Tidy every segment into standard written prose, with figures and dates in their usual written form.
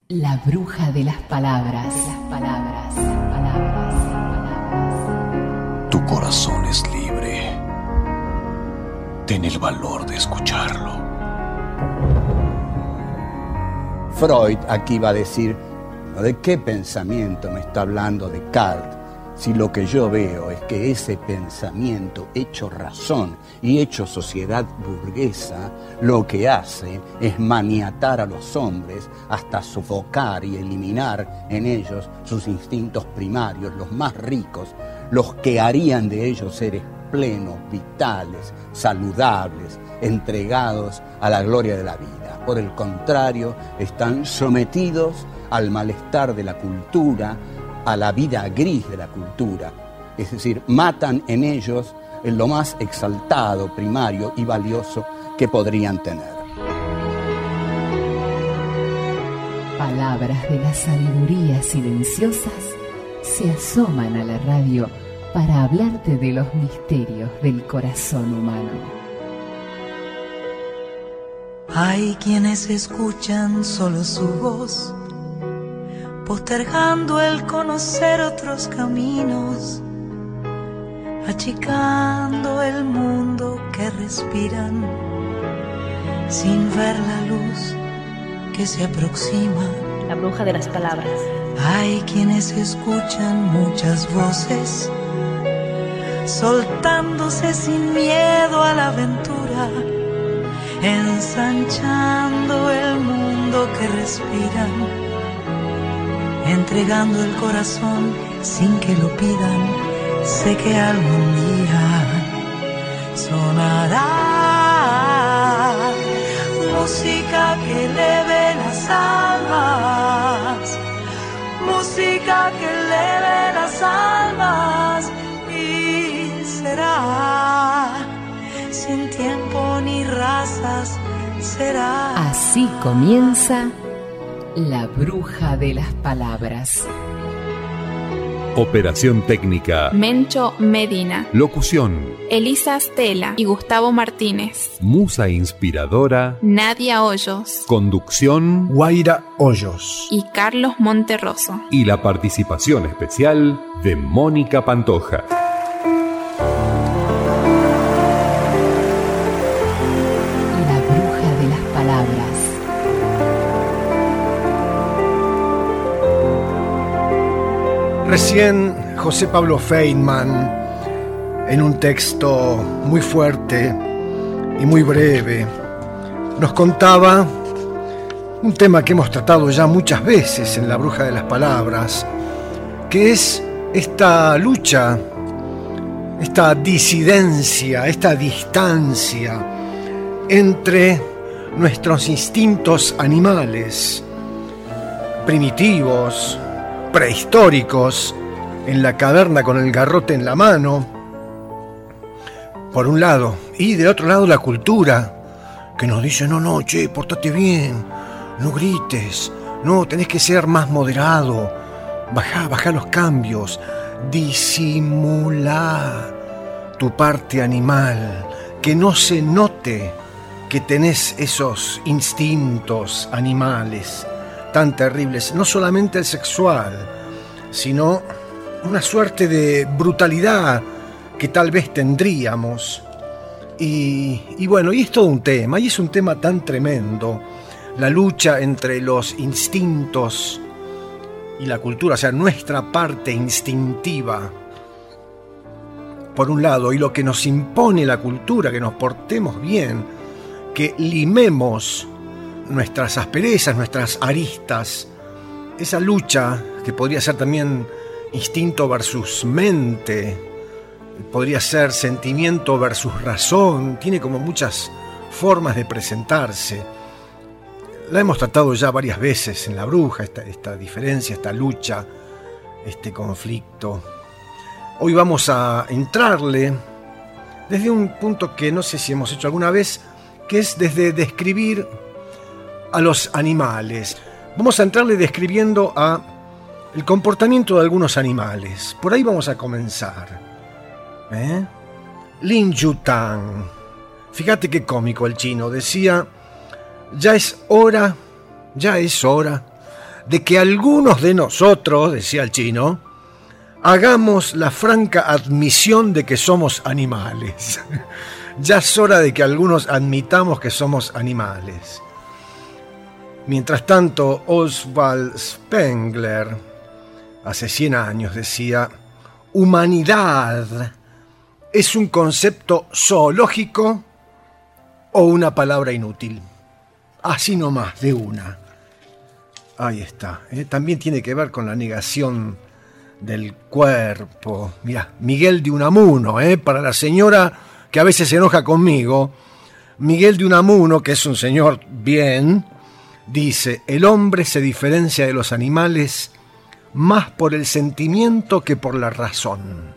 La bruja de las palabras. Tu corazón es libre. Ten el valor de escucharlo. Freud aquí va a decir, ¿de qué pensamiento me está hablando Descartes? Si lo que yo veo es que ese pensamiento hecho razón y hecho sociedad burguesa, lo que hace es maniatar a los hombres hasta sofocar y eliminar en ellos sus instintos primarios, los más ricos, los que harían de ellos seres plenos, vitales, saludables, entregados a la gloria de la vida. Por el contrario, están sometidos al malestar de la cultura, a la vida gris de la cultura, es decir, matan en ellos en lo más exaltado, primario y valioso que podrían tener. Palabras de la sabiduría silenciosas se asoman a la radio para hablarte de los misterios del corazón humano. Hay quienes escuchan solo su voz, postergando el conocer otros caminos, achicando el mundo que respiran, sin ver la luz que se aproxima. La bruja de las palabras. Hay quienes escuchan muchas voces, soltándose sin miedo a la aventura, ensanchando el mundo que respiran, entregando el corazón sin que lo pidan. Sé que algún día sonará música que eleve las almas, música que eleve las almas, y será sin tiempo ni razas, será. Así comienza La bruja de las palabras. Operación técnica: Mencho Medina. Locución: Elisa Stella y Gustavo Martínez. Musa inspiradora: Nadia Hoyos. Conducción: Guaira Hoyos y Carlos Monterroso. Y la participación especial de Mónica Pantoja. La bruja de las palabras. Recién José Pablo Feynman, en un texto muy fuerte y muy breve, nos contaba un tema que hemos tratado ya muchas veces en La bruja de las palabras, que es esta lucha, esta disidencia, esta distancia entre nuestros instintos animales, primitivos, prehistóricos, en la caverna con el garrote en la mano, por un lado, y de otro lado la cultura, que nos dice, no, che, portate bien, no grites, no, tenés que ser más moderado, bajá los cambios, disimulá tu parte animal, que no se note que tenés esos instintos animales tan terribles, no solamente el sexual, sino una suerte de brutalidad que tal vez tendríamos. Y bueno, y es todo un tema, y es un tema tan tremendo, la lucha entre los instintos y la cultura, o sea, nuestra parte instintiva, por un lado, y lo que nos impone la cultura, que nos portemos bien, que limemos nuestras asperezas, nuestras aristas, esa lucha que podría ser también instinto versus mente, podría ser sentimiento versus razón, tiene como muchas formas de presentarse. La hemos tratado ya varias veces en La bruja, esta diferencia, esta lucha, este conflicto. Hoy vamos a entrarle desde un punto que no sé si hemos hecho alguna vez, que es desde describir a los animales. Vamos a entrarle describiendo el comportamiento de algunos animales. Por ahí vamos a comenzar. Lin Yutang. Fíjate qué cómico el chino. Decía, ya es hora de que algunos de nosotros, decía el chino, hagamos la franca admisión de que somos animales. Ya es hora de que algunos admitamos que somos animales. Mientras tanto, Oswald Spengler, hace 100 años, decía: humanidad es un concepto zoológico o una palabra inútil. Así nomás, de una. Ahí está. También tiene que ver con la negación del cuerpo. Mirá, Miguel de Unamuno, para la señora que a veces se enoja conmigo, Miguel de Unamuno, que es un señor bien, dice: el hombre se diferencia de los animales más por el sentimiento que por la razón.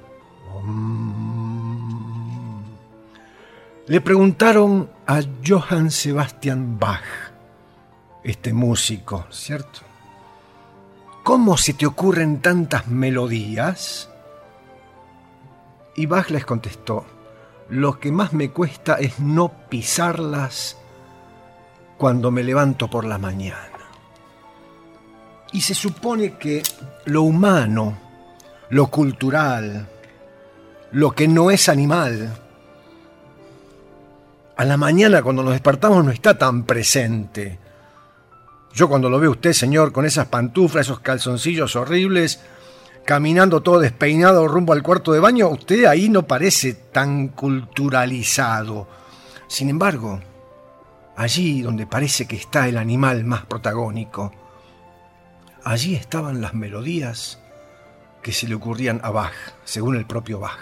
Le preguntaron a Johann Sebastian Bach, este músico, ¿cierto? ¿Cómo se te ocurren tantas melodías? Y Bach les contestó: lo que más me cuesta es no pisarlas cuando me levanto por la mañana. Y se supone que lo humano, lo cultural, lo que no es animal, a la mañana cuando nos despertamos no está tan presente. Yo cuando lo veo a usted, señor, con esas pantuflas, esos calzoncillos horribles, caminando todo despeinado rumbo al cuarto de baño, usted ahí no parece tan culturalizado. Sin embargo, allí donde parece que está el animal más protagónico, allí estaban las melodías que se le ocurrían a Bach, según el propio Bach.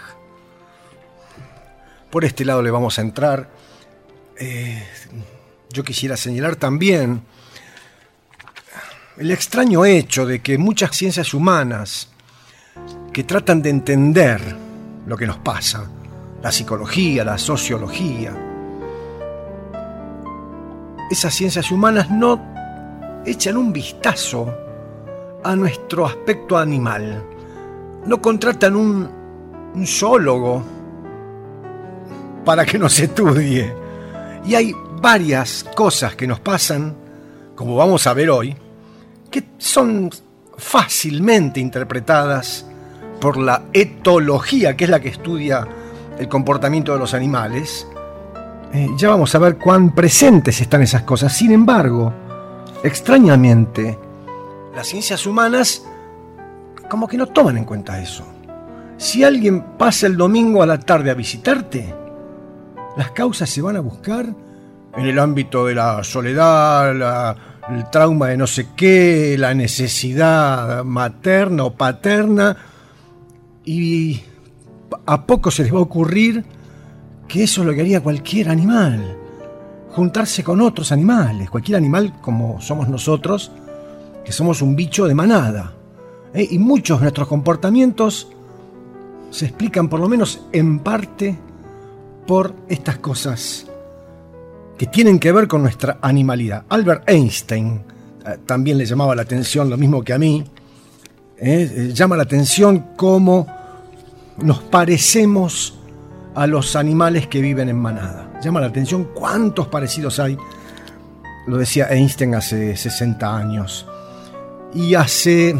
Por este lado le vamos a entrar. Yo quisiera señalar también el extraño hecho de que muchas ciencias humanas que tratan de entender lo que nos pasa, la psicología, la sociología, esas ciencias humanas no echan un vistazo a nuestro aspecto animal, no contratan un zoólogo para que nos estudie. Y hay varias cosas que nos pasan, como vamos a ver hoy, que son fácilmente interpretadas por la etología, que es la que estudia el comportamiento de los animales. Ya vamos a ver cuán presentes están esas cosas. Sin embargo, extrañamente, las ciencias humanas como que no toman en cuenta eso. Si alguien pasa el domingo a la tarde a visitarte, las causas se van a buscar en el ámbito de la soledad, el trauma de no sé qué, la necesidad materna o paterna, y a poco se les va a ocurrir que eso es lo que haría cualquier animal, juntarse con otros animales, cualquier animal como somos nosotros, que somos un bicho de manada. Y muchos de nuestros comportamientos se explican, por lo menos en parte, por estas cosas que tienen que ver con nuestra animalidad. Albert Einstein también le llamaba la atención, lo mismo que a mí, llama la atención cómo nos parecemos a los animales que viven en manada. Llama la atención cuántos parecidos hay. Lo decía Einstein hace 60 años. Y hace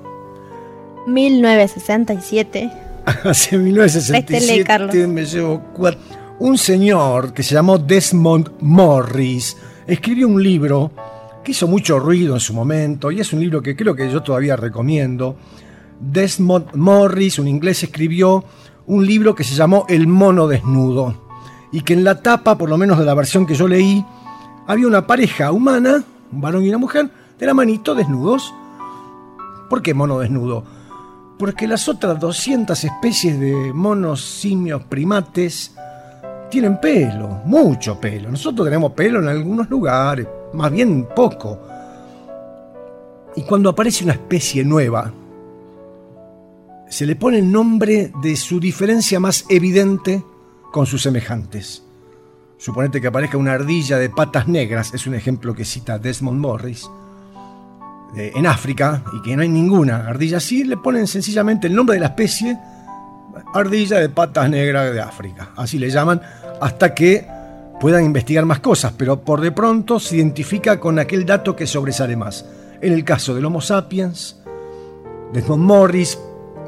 1967. Hace 1967 me llevo 4. Un señor que se llamó Desmond Morris escribió un libro que hizo mucho ruido en su momento, y es un libro que creo que yo todavía recomiendo. Desmond Morris, un inglés, escribió un libro que se llamó El mono desnudo, y que en la tapa, por lo menos de la versión que yo leí, había una pareja humana, un varón y una mujer, de la manito desnudos. ¿Por qué mono desnudo? Porque las otras 200 especies de monos, simios, primates tienen pelo, mucho pelo. Nosotros tenemos pelo en algunos lugares, más bien poco. Y cuando aparece una especie nueva, se le pone el nombre de su diferencia más evidente con sus semejantes. Suponete que aparezca una ardilla de patas negras, es un ejemplo que cita Desmond Morris, en África, y que no hay ninguna ardilla así, le ponen sencillamente el nombre de la especie, ardilla de patas negras de África. Así le llaman, hasta que puedan investigar más cosas, pero por de pronto se identifica con aquel dato que sobresale más. En el caso del Homo sapiens, Desmond Morris,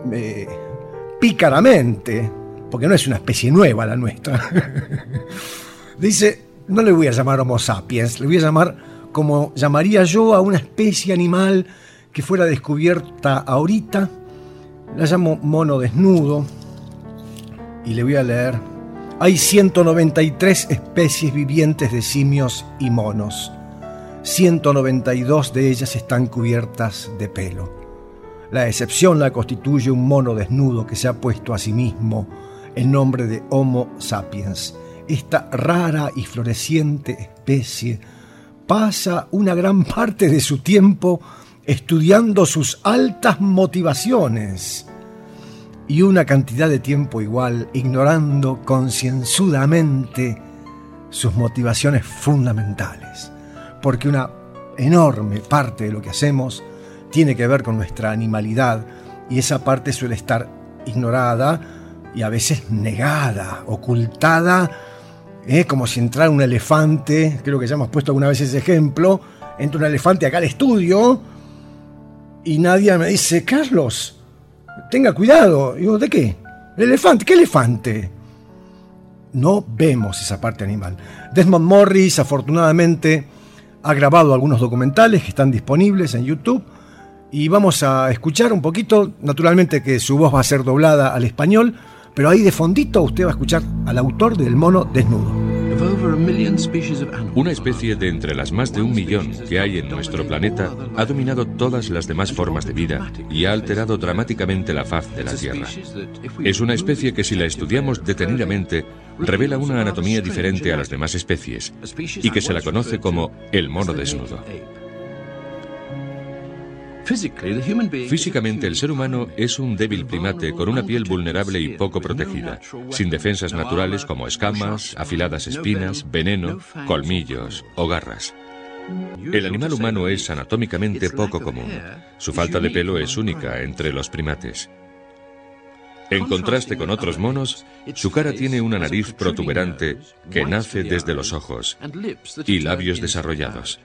pícaramente, porque no es una especie nueva la nuestra, dice, no le voy a llamar Homo sapiens, le voy a llamar como llamaría yo a una especie animal que fuera descubierta ahorita. La llamo mono desnudo y le voy a leer. Hay 193 especies vivientes de simios y monos. 192 de ellas están cubiertas de pelo. La excepción la constituye un mono desnudo que se ha puesto a sí mismo el nombre de Homo sapiens. Esta rara y floreciente especie pasa una gran parte de su tiempo estudiando sus altas motivaciones y una cantidad de tiempo igual ignorando concienzudamente sus motivaciones fundamentales, porque una enorme parte de lo que hacemos tiene que ver con nuestra animalidad y esa parte suele estar ignorada y a veces negada, ocultada, como si entrara un elefante. Creo que ya hemos puesto alguna vez ese ejemplo. Entra un elefante acá al estudio y nadie me dice, Carlos, tenga cuidado. Digo, ¿de qué? ¿El elefante? ¿Qué elefante? No vemos esa parte animal. Desmond Morris, afortunadamente, ha grabado algunos documentales que están disponibles en YouTube y vamos a escuchar un poquito. Naturalmente que su voz va a ser doblada al español, pero ahí de fondito usted va a escuchar al autor del mono desnudo. Una especie de entre las más de 1 millón que hay en nuestro planeta ha dominado todas las demás formas de vida y ha alterado dramáticamente la faz de la Tierra. Es una especie que, si la estudiamos detenidamente, revela una anatomía diferente a las demás especies y que se la conoce como el mono desnudo. Físicamente, el ser humano es un débil primate con una piel vulnerable y poco protegida, sin defensas naturales como escamas, afiladas espinas, veneno, colmillos o garras. El animal humano es anatómicamente poco común. Su falta de pelo es única entre los primates. En contraste con otros monos, su cara tiene una nariz protuberante que nace desde los ojos y labios desarrollados.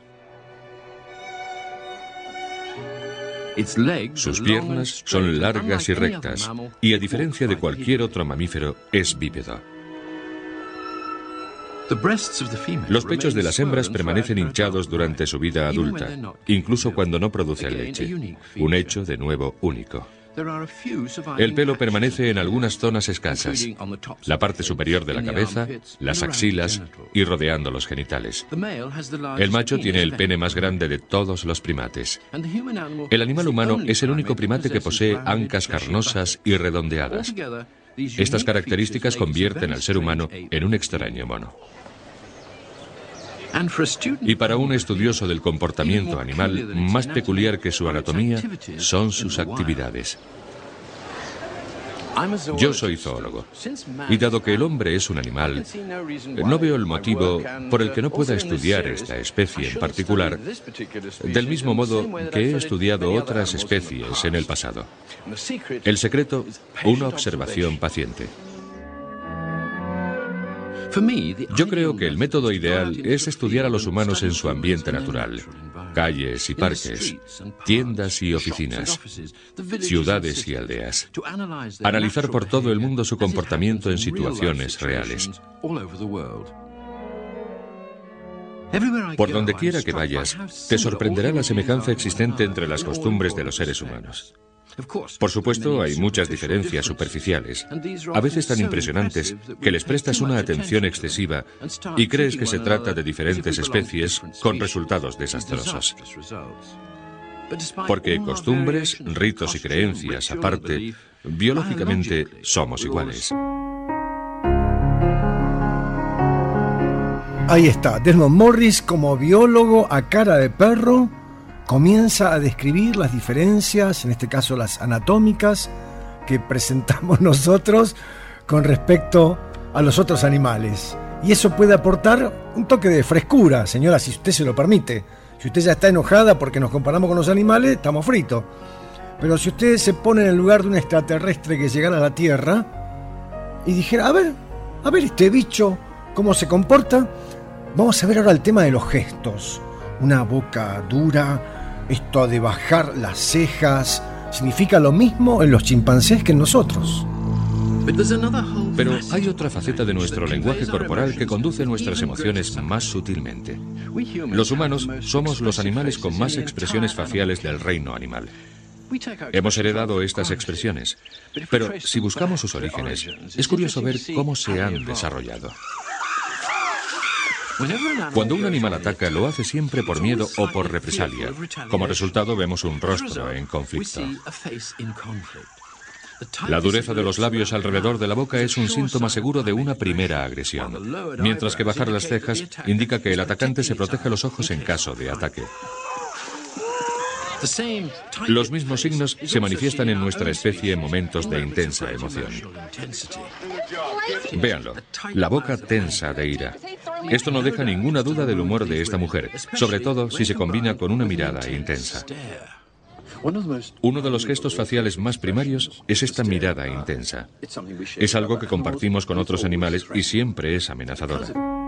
Sus piernas son largas y rectas, y a diferencia de cualquier otro mamífero, es bípedo. Los pechos de las hembras permanecen hinchados durante su vida adulta, incluso cuando no producen leche, un hecho de nuevo único. El pelo permanece en algunas zonas escasas, la parte superior de la cabeza, las axilas y rodeando los genitales. El macho tiene el pene más grande de todos los primates. El animal humano es el único primate que posee ancas carnosas y redondeadas. Estas características convierten al ser humano en un extraño mono. Y para un estudioso del comportamiento animal, más peculiar que su anatomía son sus actividades. Yo soy zoólogo, y dado que el hombre es un animal, no veo el motivo por el que no pueda estudiar esta especie en particular, del mismo modo que he estudiado otras especies en el pasado. El secreto, una observación paciente. Yo creo que el método ideal es estudiar a los humanos en su ambiente natural, calles y parques, tiendas y oficinas, ciudades y aldeas. Analizar por todo el mundo su comportamiento en situaciones reales. Por donde quiera que vayas, te sorprenderá la semejanza existente entre las costumbres de los seres humanos. Por supuesto, hay muchas diferencias superficiales, a veces tan impresionantes que les prestas una atención excesiva y crees que se trata de diferentes especies con resultados desastrosos. Porque costumbres, ritos y creencias aparte, biológicamente somos iguales. Ahí está, Desmond Morris como biólogo a cara de perro comienza a describir las diferencias, en este caso las anatómicas, que presentamos nosotros con respecto a los otros animales. Y eso puede aportar un toque de frescura, señora, si usted se lo permite. Si usted ya está enojada porque nos comparamos con los animales, estamos fritos. Pero si usted se pone en el lugar de un extraterrestre que llegara a la Tierra y dijera, a ver este bicho, cómo se comporta, vamos a ver ahora el tema de los gestos. Una boca dura, Esto de bajar las cejas significa lo mismo en los chimpancés que en nosotros. Pero hay otra faceta de nuestro lenguaje corporal que conduce nuestras emociones más sutilmente. Los humanos somos los animales con más expresiones faciales del reino animal. Hemos heredado estas expresiones, pero si buscamos sus orígenes, es curioso ver cómo se han desarrollado. Cuando un animal ataca, lo hace siempre por miedo o por represalia. Como resultado, vemos un rostro en conflicto. La dureza de los labios alrededor de la boca es un síntoma seguro de una primera agresión, mientras que bajar las cejas indica que el atacante se protege los ojos en caso de ataque. Los mismos signos se manifiestan en nuestra especie en momentos de intensa emoción. Véanlo, la boca tensa de ira. Esto no deja ninguna duda del humor de esta mujer, sobre todo si se combina con una mirada intensa. Uno de los gestos faciales más primarios es esta mirada intensa. Es algo que compartimos con otros animales y siempre es amenazadora.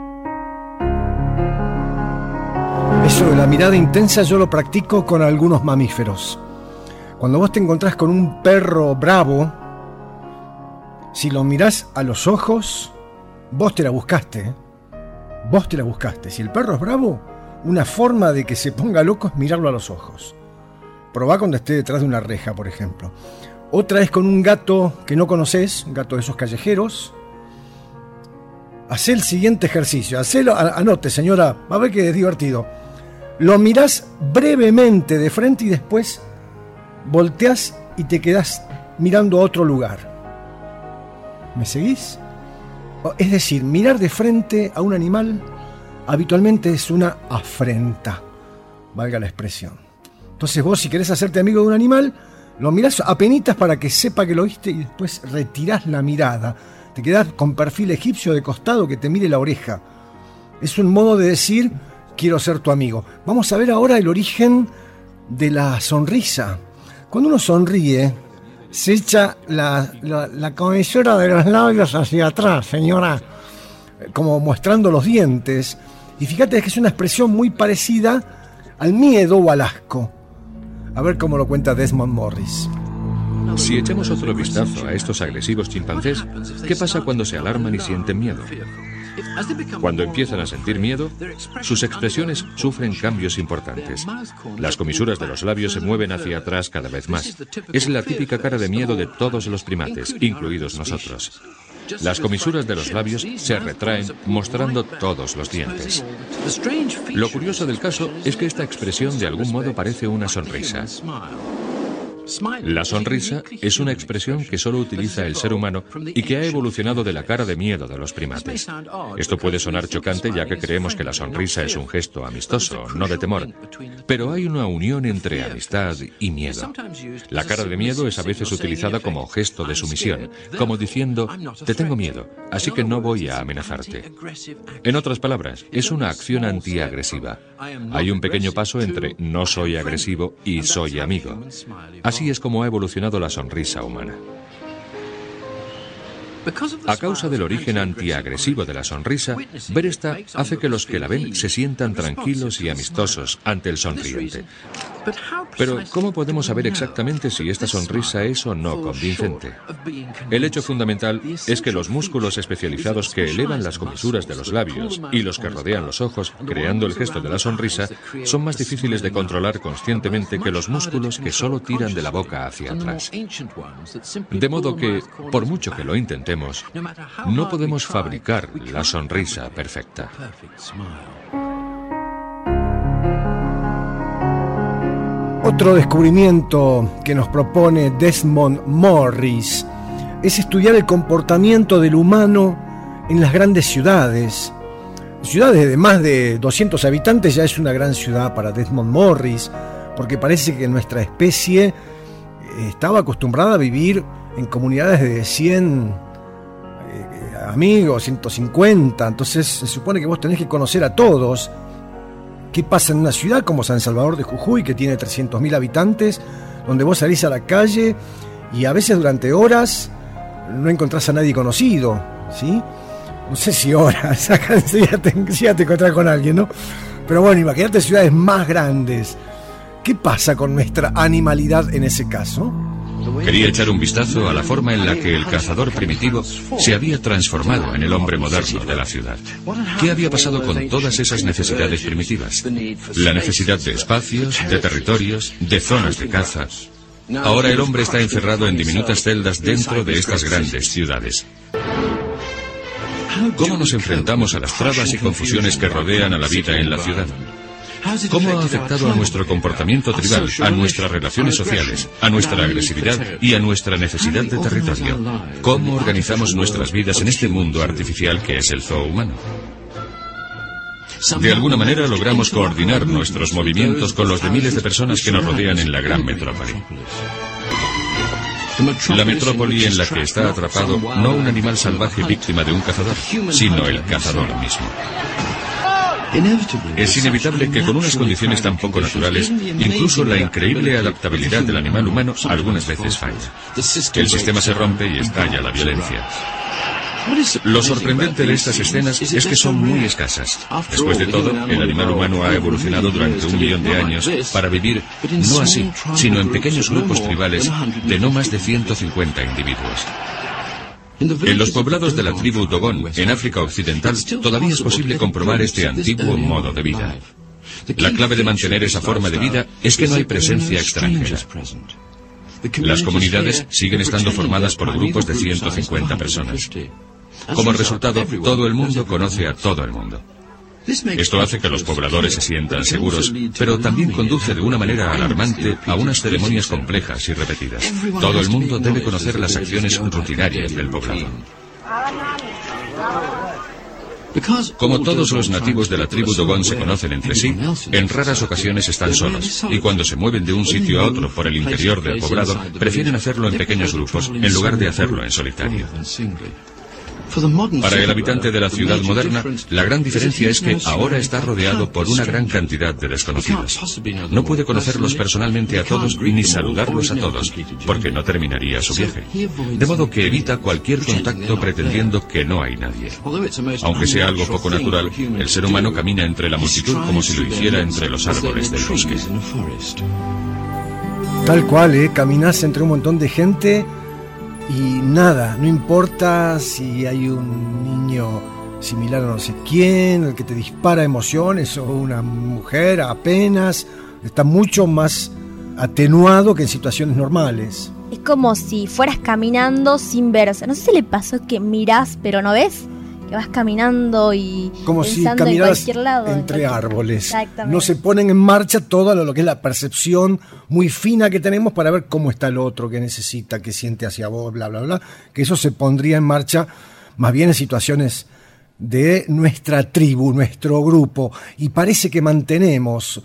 Eso de la mirada intensa yo lo practico con algunos mamíferos. Cuando vos te encontrás con un perro bravo, si lo mirás a los ojos, vos te la buscaste, ¿eh? Vos te la buscaste. Si el perro es bravo, una forma de que se ponga loco es mirarlo a los ojos. Probá cuando esté detrás de una reja, por ejemplo. Otra es con un gato que no conocés, un gato de esos callejeros. Hacé el siguiente ejercicio. Anote, señora, va a ver que es divertido. Lo mirás brevemente de frente y después volteás y te quedás mirando a otro lugar. ¿Me seguís? Es decir, mirar de frente a un animal habitualmente es una afrenta, valga la expresión. Entonces vos, si querés hacerte amigo de un animal, lo mirás apenitas para que sepa que lo viste y después retirás la mirada. Te quedás con perfil egipcio de costado que te mire la oreja. Es un modo de decir, quiero ser tu amigo. Vamos a ver ahora el origen de la sonrisa. Cuando uno sonríe, se echa la comisura de los labios hacia atrás, señora, como mostrando los dientes. Y fíjate que es una expresión muy parecida al miedo o al asco. A ver cómo lo cuenta Desmond Morris. Si echamos otro vistazo a estos agresivos chimpancés, ¿qué pasa cuando se alarman y sienten miedo? Cuando empiezan a sentir miedo, sus expresiones sufren cambios importantes. Las comisuras de los labios se mueven hacia atrás cada vez más. Es la típica cara de miedo de todos los primates, incluidos nosotros. Las comisuras de los labios se retraen, mostrando todos los dientes. Lo curioso del caso es que esta expresión de algún modo parece una sonrisa. La sonrisa es una expresión que solo utiliza el ser humano y que ha evolucionado de la cara de miedo de los primates. Esto puede sonar chocante ya que creemos que la sonrisa es un gesto amistoso, no de temor. Pero hay una unión entre amistad y miedo. La cara de miedo es a veces utilizada como gesto de sumisión, como diciendo, te tengo miedo, así que no voy a amenazarte. En otras palabras, es una acción antiagresiva. Hay un pequeño paso entre no soy agresivo y soy amigo. Así es como ha evolucionado la sonrisa humana. A causa del origen antiagresivo de la sonrisa, ver esta hace que los que la ven se sientan tranquilos y amistosos ante el sonriente. Pero, ¿cómo podemos saber exactamente si esta sonrisa es o no convincente? El hecho fundamental es que los músculos especializados que elevan las comisuras de los labios y los que rodean los ojos, creando el gesto de la sonrisa, son más difíciles de controlar conscientemente que los músculos que solo tiran de la boca hacia atrás. De modo que, por mucho que lo intentemos, no podemos fabricar la sonrisa perfecta. Otro descubrimiento que nos propone Desmond Morris es estudiar el comportamiento del humano en las grandes ciudades. Ciudades de más de 200 habitantes ya es una gran ciudad para Desmond Morris, porque parece que nuestra especie estaba acostumbrada a vivir en comunidades de 100 amigos, 150, entonces se supone que vos tenés que conocer a todos. ¿Qué pasa en una ciudad como San Salvador de Jujuy, que tiene 300.000 habitantes, donde vos salís a la calle y a veces durante horas no encontrás a nadie conocido, ¿sí? No sé si horas, acá ya te encontrás con alguien, ¿no? Pero bueno, imagínate ciudades más grandes, ¿Qué pasa con nuestra animalidad en ese caso? Quería echar un vistazo a la forma en la que el cazador primitivo se había transformado en el hombre moderno de la ciudad. ¿Qué había pasado con todas esas necesidades primitivas? La necesidad de espacios, de territorios, de zonas de caza. Ahora el hombre está encerrado en diminutas celdas dentro de estas grandes ciudades. ¿Cómo nos enfrentamos a las trabas y confusiones que rodean a la vida en la ciudad? ¿Cómo ha afectado a nuestro comportamiento tribal, a nuestras relaciones sociales, a nuestra agresividad y a nuestra necesidad de territorio? ¿Cómo organizamos nuestras vidas en este mundo artificial que es el zoo humano? De alguna manera logramos coordinar nuestros movimientos con los de miles de personas que nos rodean en la gran metrópoli. La metrópoli en la que está atrapado no un animal salvaje víctima de un cazador, sino el cazador mismo. Es inevitable que con unas condiciones tan poco naturales, incluso la increíble adaptabilidad del animal humano algunas veces falla. El sistema se rompe y estalla la violencia. Lo sorprendente de estas escenas es que son muy escasas. Después de todo, el animal humano ha evolucionado durante 1 millón de años para vivir no así, sino en pequeños grupos tribales de no más de 150 individuos. En los poblados de la tribu Dogon, en África Occidental, todavía es posible comprobar este antiguo modo de vida. La clave de mantener esa forma de vida es que no hay presencia extranjera. Las comunidades siguen estando formadas por grupos de 150 personas. Como resultado, todo el mundo conoce a todo el mundo. Esto hace que los pobladores se sientan seguros, pero también conduce de una manera alarmante a unas ceremonias complejas y repetidas. Todo el mundo debe conocer las acciones rutinarias del poblado. Como todos los nativos de la tribu Dogon se conocen entre sí, en raras ocasiones están solos, y cuando se mueven de un sitio a otro por el interior del poblado, prefieren hacerlo en pequeños grupos, en lugar de hacerlo en solitario. Para el habitante de la ciudad moderna, la gran diferencia es que ahora está rodeado por una gran cantidad de desconocidos. No puede conocerlos personalmente a todos ni saludarlos a todos, porque no terminaría su viaje. De modo que evita cualquier contacto pretendiendo que no hay nadie. Aunque sea algo poco natural, el ser humano camina entre la multitud como si lo hiciera entre los árboles del bosque. Tal cual, caminas entre un montón de gente y nada, no importa si hay un niño similar a no sé quién, el que te dispara emociones, o una mujer apenas, está mucho más atenuado que en situaciones normales. Es como si fueras caminando sin verse. No sé si le pasó que mirás pero no ves, que vas caminando y como pensando si en cualquier lado. Entre árboles. No se ponen en marcha todo lo que es la percepción muy fina que tenemos para ver cómo está el otro, qué necesita, qué siente hacia vos, bla, bla, bla. Que eso se pondría en marcha más bien en situaciones de nuestra tribu, nuestro grupo. Y parece que mantenemos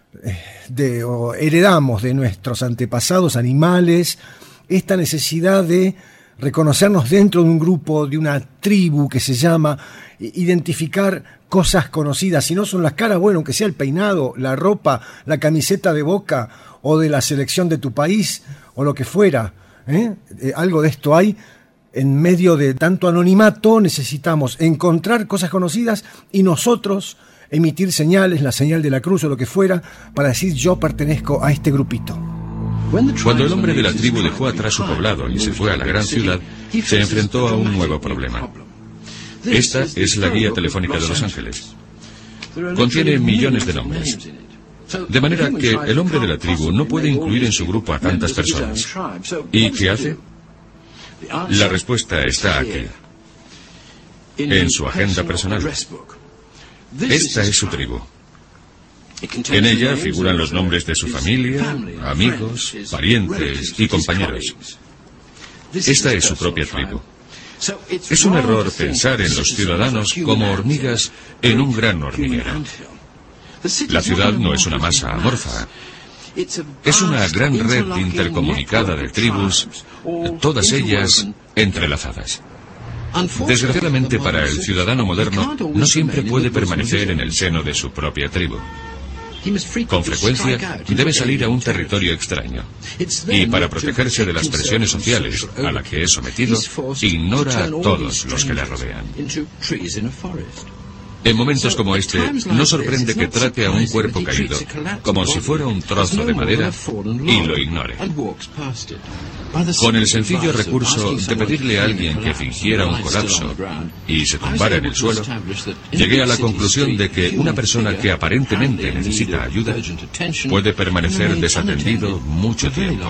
o heredamos de nuestros antepasados animales esta necesidad de reconocernos dentro de un grupo, de una tribu que se llama, identificar cosas conocidas. Si no son las caras, bueno, aunque sea el peinado, la ropa, la camiseta de Boca o de la selección de tu país o lo que fuera. Algo de esto hay. En medio de tanto anonimato necesitamos encontrar cosas conocidas y nosotros emitir señales, la señal de la cruz o lo que fuera, para decir yo pertenezco a este grupito. Cuando el hombre de la tribu dejó atrás su poblado y se fue a la gran ciudad, se enfrentó a un nuevo problema. Esta es la guía telefónica de Los Ángeles. Contiene millones de nombres. De manera que el hombre de la tribu no puede incluir en su grupo a tantas personas. ¿Y qué hace? La respuesta está aquí, en su agenda personal. Esta es su tribu. En ella figuran los nombres de su familia, amigos, parientes y compañeros. Esta es su propia tribu. Es un error pensar en los ciudadanos como hormigas en un gran hormiguero. La ciudad no es una masa amorfa. Es una gran red intercomunicada de tribus, todas ellas entrelazadas. Desgraciadamente para el ciudadano moderno, no siempre puede permanecer en el seno de su propia tribu. Con frecuencia debe salir a un territorio extraño y para protegerse de las presiones sociales a las que es sometido, ignora a todos los que le rodean. En momentos como este, no sorprende que trate a un cuerpo caído como si fuera un trozo de madera y lo ignore. Con el sencillo recurso de pedirle a alguien que fingiera un colapso y se tumbara en el suelo, llegué a la conclusión de que una persona que aparentemente necesita ayuda puede permanecer desatendido mucho tiempo.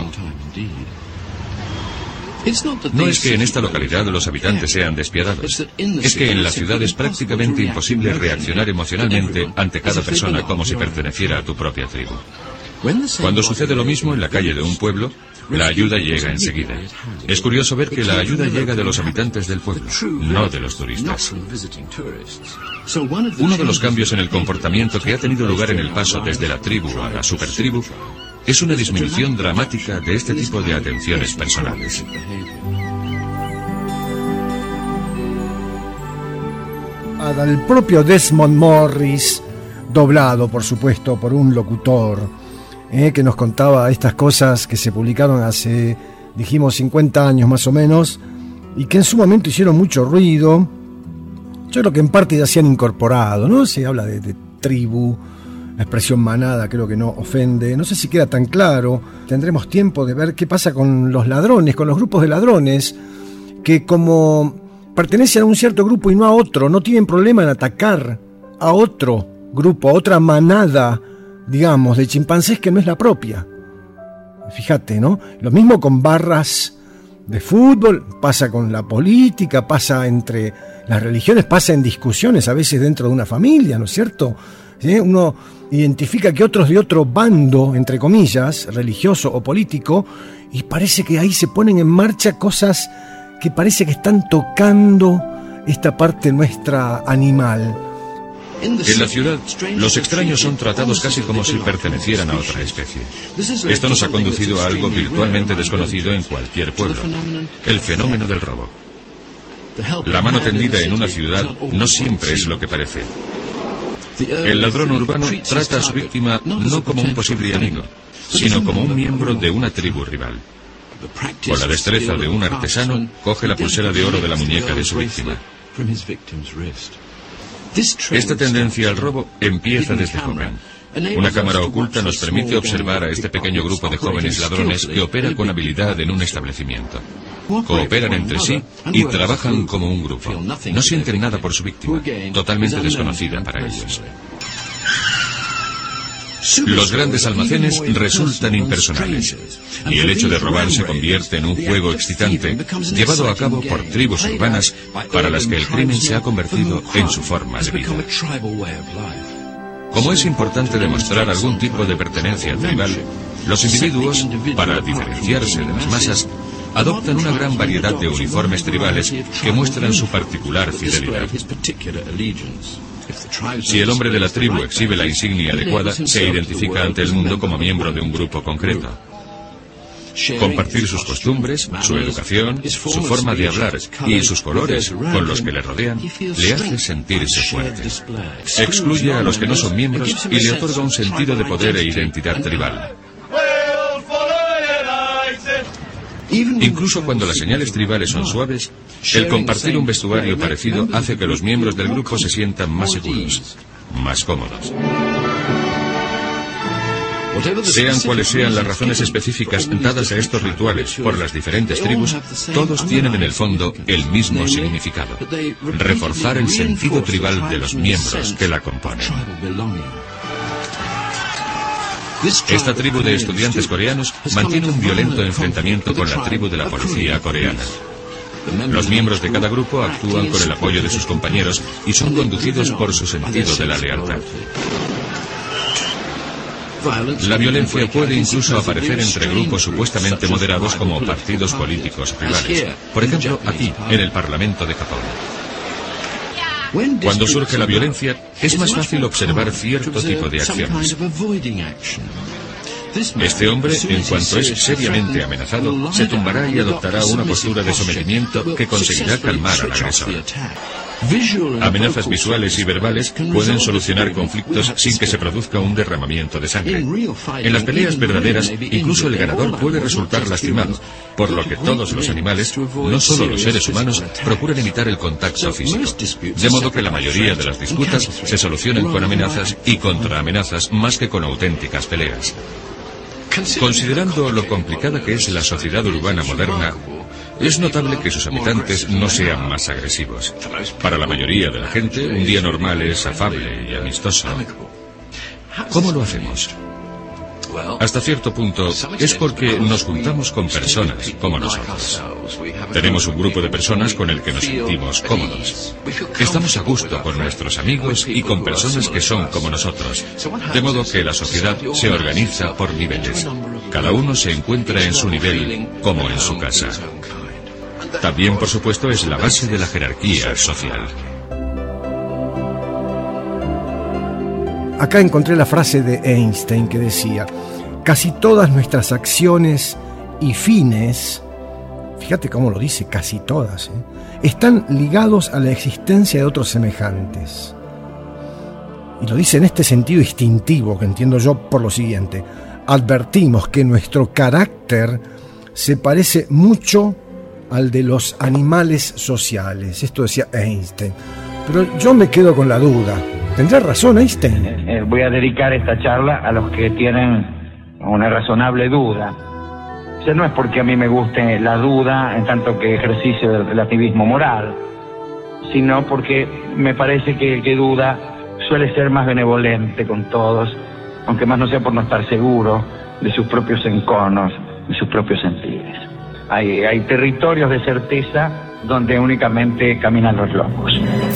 No es que en esta localidad los habitantes sean despiadados, es que en la ciudad es prácticamente imposible reaccionar emocionalmente ante cada persona como si perteneciera a tu propia tribu. Cuando sucede lo mismo en la calle de un pueblo, la ayuda llega enseguida. Es curioso ver que la ayuda llega de los habitantes del pueblo, no de los turistas. Uno de los cambios en el comportamiento que ha tenido lugar en el paso desde la tribu a la supertribu es una disminución dramática de este tipo de atenciones personales. Al propio Desmond Morris, doblado por supuesto por un locutor, que nos contaba estas cosas que se publicaron hace, dijimos, 50 años más o menos, y que en su momento hicieron mucho ruido. Yo creo que en parte ya se han incorporado, ¿no? Se habla de tribu, la expresión manada creo que no ofende, no sé si queda tan claro. Tendremos tiempo de ver qué pasa con los ladrones, con los grupos de ladrones, que como pertenecen a un cierto grupo y no a otro, no tienen problema en atacar a otro grupo, a otra manada, digamos, de chimpancés que no es la propia. Fíjate, ¿no? Lo mismo con barras de fútbol, pasa con la política, pasa entre las religiones, pasa en discusiones a veces dentro de una familia, ¿no es cierto? ¿Sí? Uno identifica que otros de otro bando, entre comillas, religioso o político, y parece que ahí se ponen en marcha cosas que parece que están tocando esta parte nuestra animal. En la ciudad, los extraños son tratados casi como si pertenecieran a otra especie. Esto nos ha conducido a algo virtualmente desconocido en cualquier pueblo: el fenómeno del robo. La mano tendida en una ciudad no siempre es lo que parece. El ladrón urbano trata a su víctima no como un posible amigo, sino como un miembro de una tribu rival. Con la destreza de un artesano, coge la pulsera de oro de la muñeca de su víctima. Esta tendencia al robo empieza desde joven. Una cámara oculta nos permite observar a este pequeño grupo de jóvenes ladrones que opera con habilidad en un establecimiento. Cooperan entre sí y trabajan como un grupo. No sienten nada por su víctima, totalmente desconocida para ellos. Los grandes almacenes resultan impersonales, y el hecho de robar se convierte en un juego excitante llevado a cabo por tribus urbanas para las que el crimen se ha convertido en su forma de vida. Como es importante demostrar algún tipo de pertenencia tribal, los individuos, para diferenciarse de las masas, adoptan una gran variedad de uniformes tribales que muestran su particular fidelidad. Si el hombre de la tribu exhibe la insignia adecuada, se identifica ante el mundo como miembro de un grupo concreto. Compartir sus costumbres, su educación, su forma de hablar y sus colores con los que le rodean le hace sentirse fuerte. Excluye a los que no son miembros y le otorga un sentido de poder e identidad tribal. Incluso cuando las señales tribales son suaves, el compartir un vestuario parecido hace que los miembros del grupo se sientan más seguros, más cómodos. Sean cuales sean las razones específicas dadas a estos rituales por las diferentes tribus, todos tienen en el fondo el mismo significado: reforzar el sentido tribal de los miembros que la componen. Esta tribu de estudiantes coreanos mantiene un violento enfrentamiento con la tribu de la policía coreana. Los miembros de cada grupo actúan con el apoyo de sus compañeros y son conducidos por su sentido de la lealtad. La violencia puede incluso aparecer entre grupos supuestamente moderados como partidos políticos rivales. Por ejemplo, aquí, en el Parlamento de Japón. Cuando surge la violencia, es más fácil observar cierto tipo de acciones. Este hombre, en cuanto es seriamente amenazado, se tumbará y adoptará una postura de sometimiento que conseguirá calmar al agresor. Amenazas visuales y verbales pueden solucionar conflictos sin que se produzca un derramamiento de sangre. En las peleas verdaderas, incluso el ganador puede resultar lastimado, por lo que todos los animales, no solo los seres humanos, procuran evitar el contacto físico. De modo que la mayoría de las disputas se solucionan con amenazas y contraamenazas más que con auténticas peleas. Considerando lo complicada que es la sociedad urbana moderna, es notable que sus habitantes no sean más agresivos. Para la mayoría de la gente, un día normal es afable y amistoso. ¿Cómo lo hacemos? Hasta cierto punto es porque nos juntamos con personas como nosotros. Tenemos un grupo de personas con el que nos sentimos cómodos. Estamos a gusto con nuestros amigos y con personas que son como nosotros. De modo que la sociedad se organiza por niveles. Cada uno se encuentra en su nivel, como en su casa. También, por supuesto, es la base de la jerarquía social. Acá encontré la frase de Einstein que decía: casi todas nuestras acciones y fines, fíjate cómo lo dice, casi todas, están ligados a la existencia de otros semejantes. Y lo dice en este sentido instintivo que entiendo yo por lo siguiente: advertimos que nuestro carácter se parece mucho al de los animales sociales. Esto decía Einstein. Pero yo me quedo con la duda. ¿Tendrá razón Einstein? Voy a dedicar esta charla a los que tienen una razonable duda. O sea, no es porque a mí me guste la duda en tanto que ejercicio del relativismo moral, sino porque me parece que el que duda suele ser más benevolente con todos, aunque más no sea por no estar seguro de sus propios enconos, de sus propios sentidos. Hay territorios de certeza donde únicamente caminan los locos.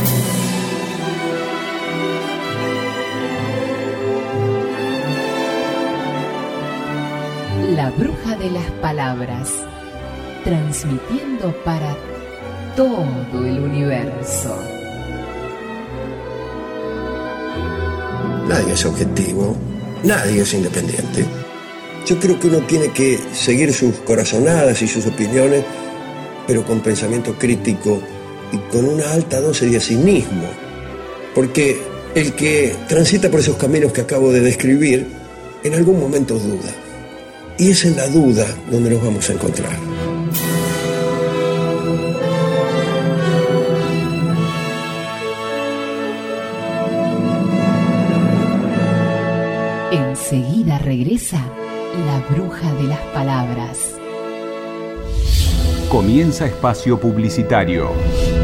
La bruja de las palabras, transmitiendo para todo el universo. Nadie es objetivo, nadie es independiente. Yo creo que uno tiene que seguir sus corazonadas y sus opiniones, pero con pensamiento crítico y con una alta dosis de cinismo. Porque el que transita por esos caminos que acabo de describir, en algún momento duda. Y es en la duda donde nos vamos a encontrar. Enseguida regresa la bruja de las palabras. Comienza espacio publicitario.